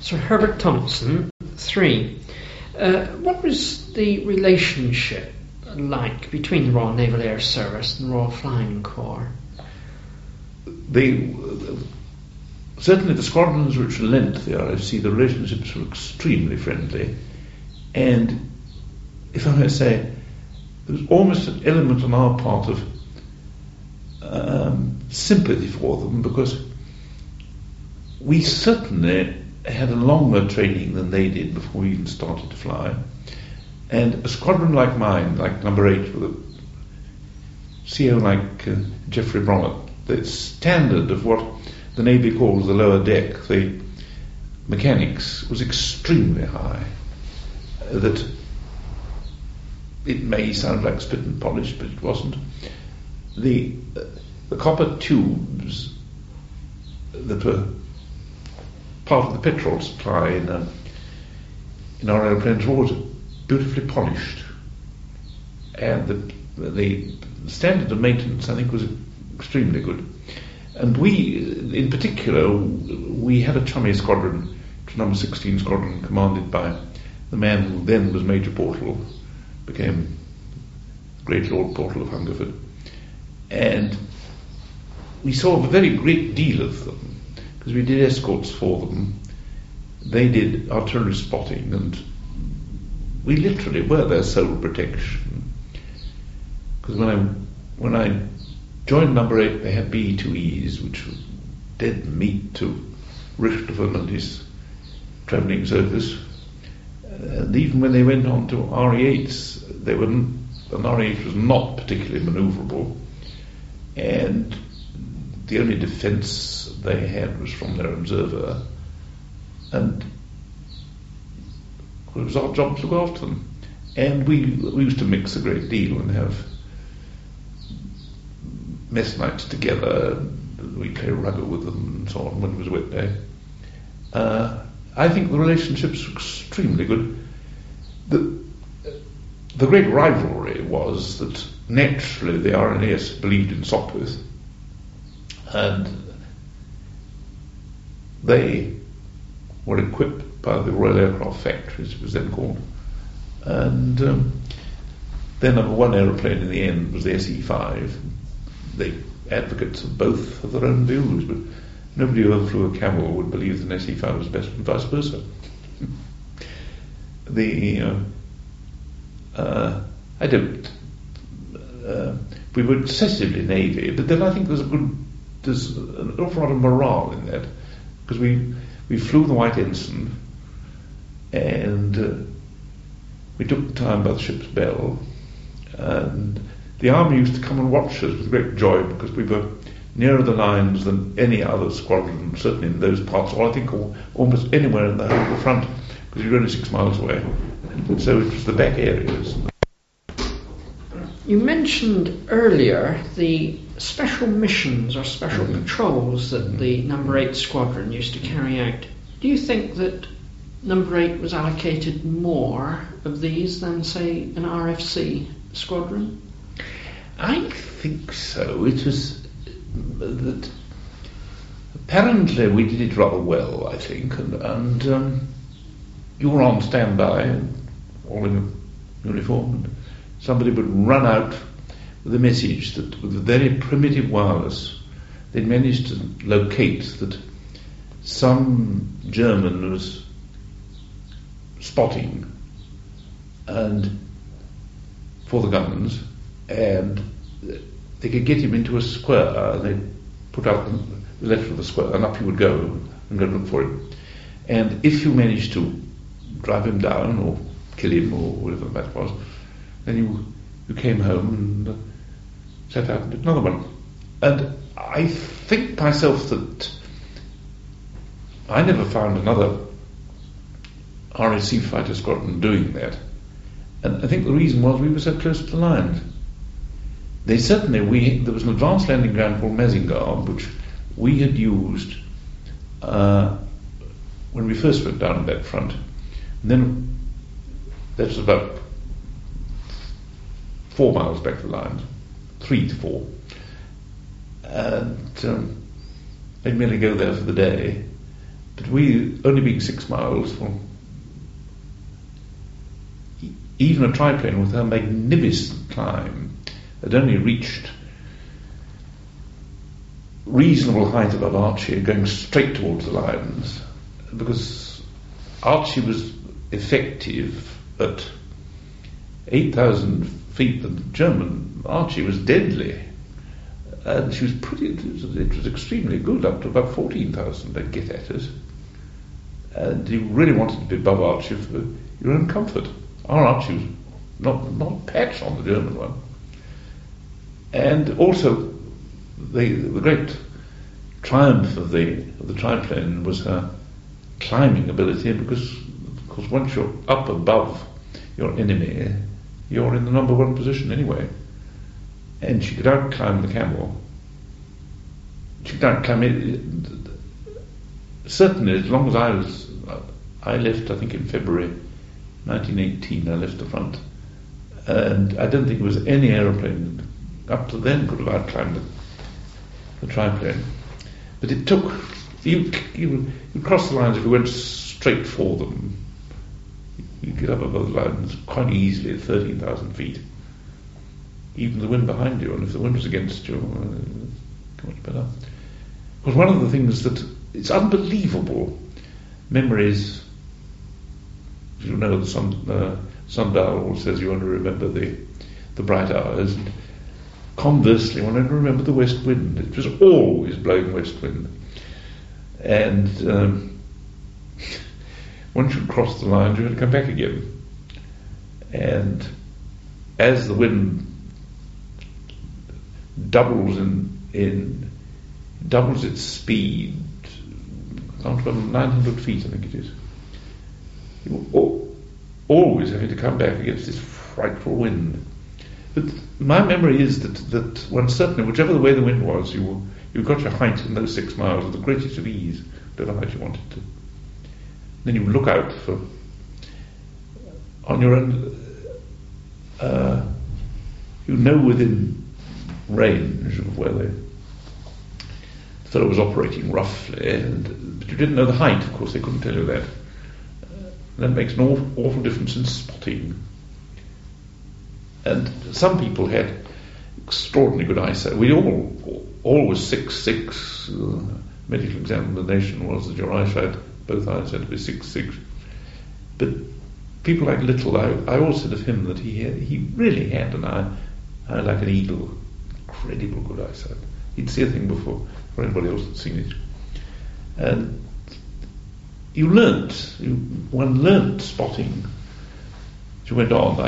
Sir Herbert Thompson, 3. What was the relationship like between the Royal Naval Air Service and the Royal Flying Corps? Certainly the squadrons which lent the RFC, the relationships were extremely friendly, and if I may say, there was almost an element on our part of sympathy for them, because we certainly had a longer training than they did before we even started to fly. And a squadron like mine, like number 8, with a CO like Geoffrey Bromett, the standard of what the Navy calls the lower deck, the mechanics, was extremely high. That it may sound like spit and polish, but it wasn't. The copper tubes that were part of the petrol supply in our aeroplanes were always beautifully polished, and the standard of maintenance, I think, was extremely good. And we, in particular, we had a chummy squadron, number 16 squadron, commanded by the man who then was Major Portal, became Great Lord Portal of Hungerford, and we saw a very great deal of them, because we did escorts for them. They did artillery spotting, and we literally were their sole protection. Because when I joined number 8, they had BE-2Es, which was dead meat to Richthofen and his travelling circus. And even when they went on to RE-8s, an RE-8 was not particularly manoeuvrable, and the only defence they had was from their observer, and it was our job to look after them. And we used to mix a great deal and have mess nights together. We play rugby with them and so on when it was a wet day. I think the relationships were extremely good. The great rivalry was that naturally the RNAS believed in Sopwith, and they were equipped by the Royal Aircraft Factories, it was then called, and their number 1 aeroplane in the end was the SE-5. They advocates of both of their own views, but nobody who ever flew a Camel would believe that an SE-5 was best, and vice versa. We were excessively Navy, but then I think there's an awful lot of morale in that, because we flew the White Ensign, and we took the time by the ship's bell, and the army used to come and watch us with great joy, because we were nearer the lines than any other squadron, certainly in those parts, or I think almost anywhere in the whole of the front, because we were only 6 miles away. And so it was the back areas. You mentioned earlier the special missions or special patrols that the number 8 squadron used to carry out. Do you think that number 8 was allocated more of these than, say, an RFC squadron? I think so. It was that apparently we did it rather well, I think, and you were on standby, all in uniform, and somebody would run out with a message that, with a very primitive wireless, they'd managed to locate that some German was spotting and for the guns, and they could get him into a square, and they put out the letter of the square, and up he would go and go look for him. And if you managed to drive him down or kill him or whatever that was, then you came home and set out and did another one. And I think myself that I never found another RAC fighter squadron doing that. And I think the reason was we were so close to the lines. There was an advanced landing ground called Mazingarb, which we had used when we first went down that front. And then that was about 4 miles back to the lines, 3 to 4. And they'd merely go there for the day. But we, only being 6 miles from, even a triplane with her magnificent climb had only reached reasonable height above Archie, going straight towards the lines, because Archie was effective at 8,000 feet. The German Archie was deadly, and she was it was extremely good, up to about 14,000 they'd get at it. And you really wanted to be above Archie for your own comfort. Our Archie was not a patch on the German one. And also, the great triumph of the triplane was her climbing ability, because once you're up above your enemy, you're in the number one position anyway. And she could out-climb the Camel. She could out-climb it. Certainly, as long as I left, I think in February 1918, I left the front. And I don't think there was any aeroplane up to then could have out-climbed the triplane. But it took, you cross the lines if you went straight for them. You get up above the lines quite easily at 13,000 feet. Even the wind behind you, and if the wind was against you, much better. Because one of the things that, it's unbelievable memories, you know, the sundial always says you want to remember the bright hours, and conversely, one had to remember the west wind. It was always blowing west wind. And once you crossed the lines, you had to come back again. And as the wind doubles doubles its speed, down to 900 feet, I think it is, you were always having to come back against this frightful wind. But my memory is that one certainly, whichever the way the wind was, you got your height in those 6 miles with the greatest of ease, whatever height you wanted to. Then you would look out for, on your own, within range of where the fellow was operating roughly, but you didn't know the height, of course, they couldn't tell you that. And that makes an awful difference in spotting. And some people had extraordinarily good eyesight. We all was 6'6". Medical examination was that your eyesight, both eyes had to be 6'6". But people like Little, I always said of him that he really had an eye like an eagle. Incredible good eyesight. He'd see a thing before anybody else had seen it. And one learnt spotting as you went on.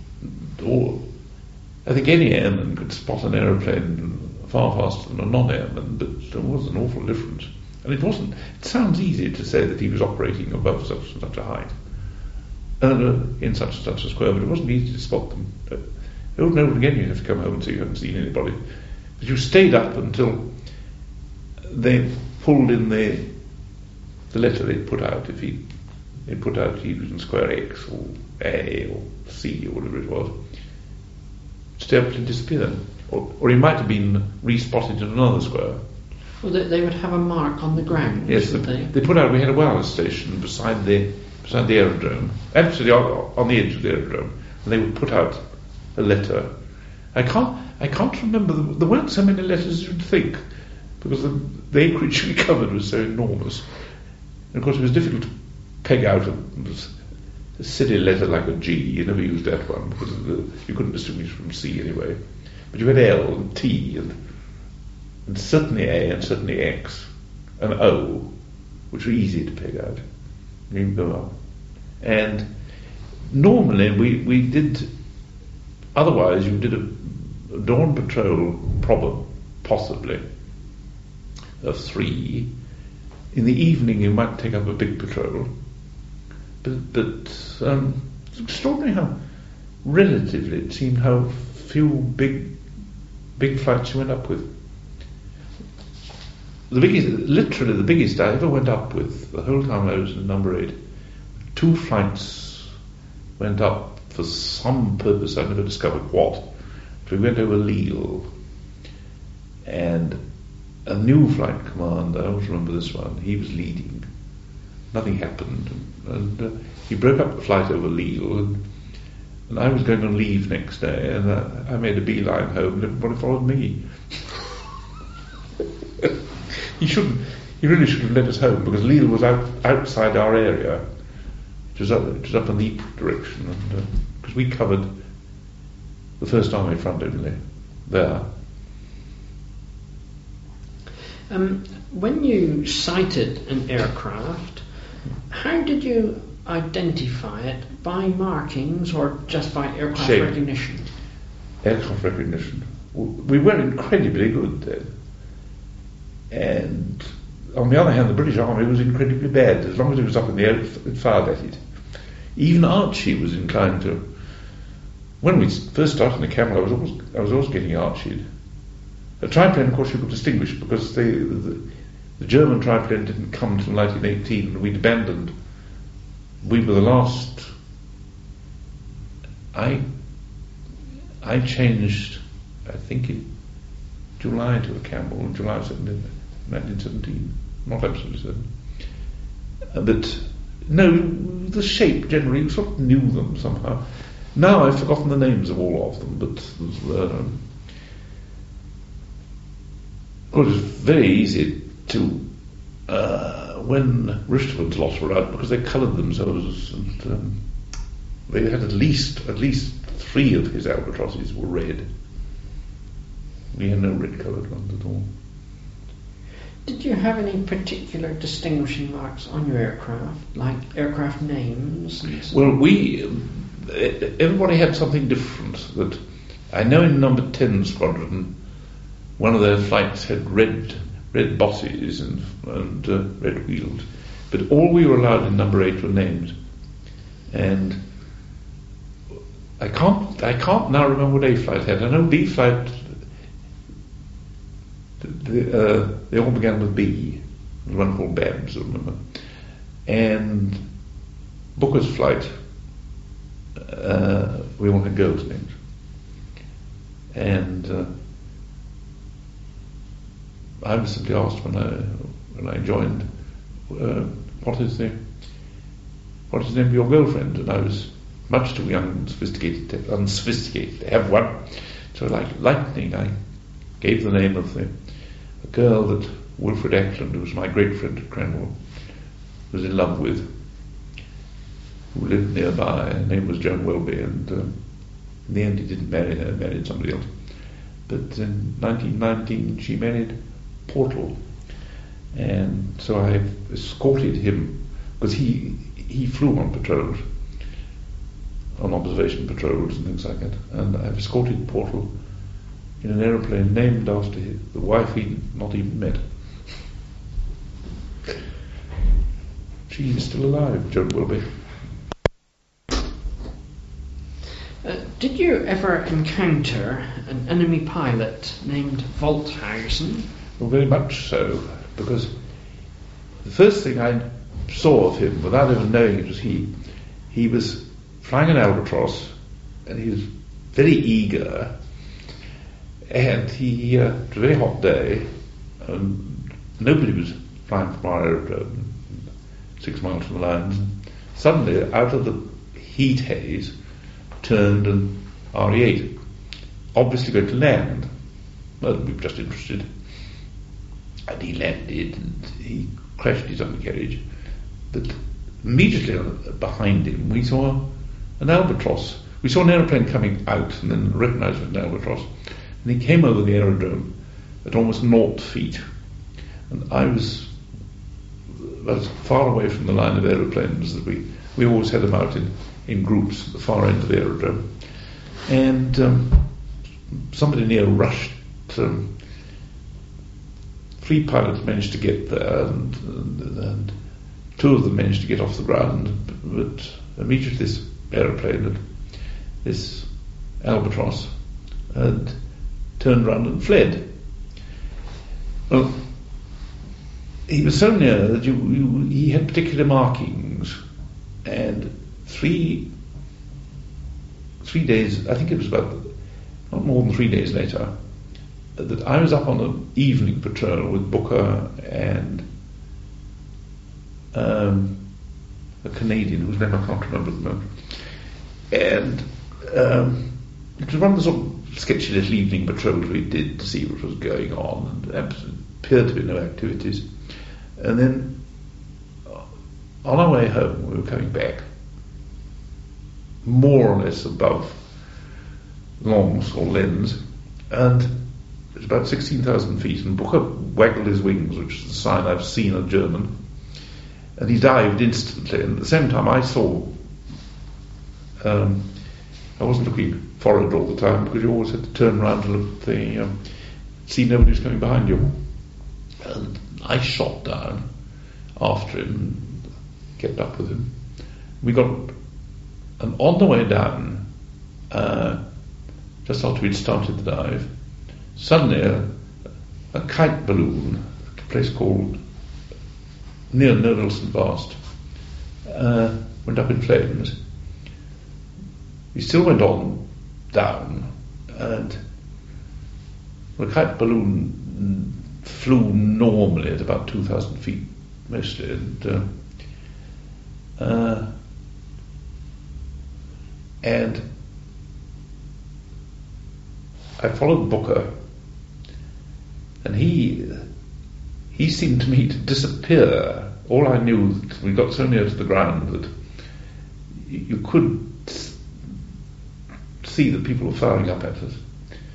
I think any airman could spot an aeroplane far faster than a non-airman, but there was an awful difference. And it sounds easy to say that he was operating above such and such a height, in such and such a square, but it wasn't easy to spot them. Over and over again you have to come home and say you haven't seen anybody. But you stayed up until they pulled in the letter they put out. If they put out he was in square X or A or C or whatever it was, stay up till he disappeared. Or he might have been respotted in another square. Well, they would have a mark on the ground, yes, wouldn't they put out, we had a wireless station beside the aerodrome, absolutely on the edge of the aerodrome, and they would put out a letter. I can't remember, there weren't so many letters as you'd think, because the acreage we covered was so enormous. And of course it was difficult to peg out a silly letter like a G. You never used that one, because you couldn't distinguish from C anyway. But you had L and T and certainly A and certainly X and O, which were easy to peg out. And you go up. And normally we did, otherwise you did a dawn patrol, possibly, of 3. In the evening you might take up a big patrol. But it's extraordinary how relatively it seemed how few big flights you went up with. Literally the biggest I ever went up with, the whole time I was in number 8, 2 flights went up for some purpose, I never discovered what. But we went over Lille, and a new flight commander, I always remember this one, he was leading, nothing happened. And he broke up the flight over Lille, and I was going on leave next day, and I made a beeline home, and everybody followed me. He really should have let us home, because Lille was outside our area. It was up in the Ypres direction, and because we covered the First Army front only there. When you sighted an aircraft, how did you identify it? By markings or just by aircraft Shape. recognition? Aircraft recognition. We were incredibly good then. And on the other hand, the British Army was incredibly bad. As long as it was up in the air, it fired at it. Even Archie was inclined to. When we first started in the Camel, I was always getting Archied. A triplane, of course, you could distinguish, because the German triplane didn't come until 1918, and we'd abandoned. We were the last. I changed, I think, in July to a Camel, in July of 1917. Not absolutely certain. But no, the shape generally, we sort of knew them somehow. Now I've forgotten the names of all of them, but of course it's very easy to, when Richteman's lots were out, because they coloured themselves, and they had at least 3 of his albatrosses were red. We had no red-coloured ones at all. Did you have any particular distinguishing marks on your aircraft, like aircraft names? Well, everybody had something different. That I know in number 10 squadron, one of their flights had red bosses and red wheels, but all we were allowed in number 8 were names. And I can't now remember what A flight had. I know B flight. They all began with B. There was one called Babs, I remember. And Booker's flight, we all had girls' names. And I was simply asked when I joined, what is the name of your girlfriend? And I was much too young and unsophisticated to have one. So like lightning, I gave the name of the girl that Wilfred Ackland, who was my great friend at Cranwell, was in love with, who lived nearby. Her name was Joan Welby, and in the end he didn't marry her, married somebody else. But in 1919 she married Portal, and so I escorted him, because he flew on patrols, on observation patrols and things like that, and I've escorted Portal in an aeroplane named after the wife he'd not even met. She is still alive, Joan Welby. Did you ever encounter an enemy pilot named Volthausen? Well, very much so, because the first thing I saw of him, without even knowing it was he was flying an Albatross, and he was very eager, and it was a very hot day, and nobody was flying from our aerodrome 6 miles from the lines. Suddenly, out of the heat haze, turned an RE-8, obviously going to land. Well, we were just interested. And he landed, and he crashed his undercarriage. But immediately behind him, we saw an Albatross. We saw an aeroplane coming out, and then recognised it was an Albatross. And he came over the aerodrome at almost 0 feet. And I was as far away from the line of aeroplanes that we always had them out in groups at the far end of the aerodrome. And somebody near rushed. 3 pilots managed to get there, and 2 of them managed to get off the ground, but immediately this aeroplane, this Albatross, had turned round and fled. Well, he was so near that he had particular markings, and 3 days, I think it was about not more than 3 days later, that I was up on an evening patrol with Booker and a Canadian whose name I can't remember at the moment. And it was one of the sort of sketchy little evening patrols we did to see what was going on, and appeared to be no activities. And then on our way home, we were coming back, more or less above Lens or Lens, and it was about 16,000 feet, and Booker waggled his wings, which is a sign I've seen a German, and he dived instantly. And at the same time I saw, I wasn't looking forward all the time, because you always had to turn around to look at the, see nobody's coming behind you. And I shot down after him and kept up with him. We got, and on the way down, just after we'd started the dive, suddenly a kite balloon at a place called near Nelson Vast went up in flames. We still went on down, and the kite balloon flew normally at about 2,000 feet mostly, and I followed Booker, and he seemed to me to disappear. All I knew, we got so near to the ground that you could see that people were firing up at us.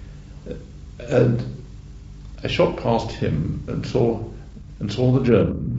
And I shot past him and saw the German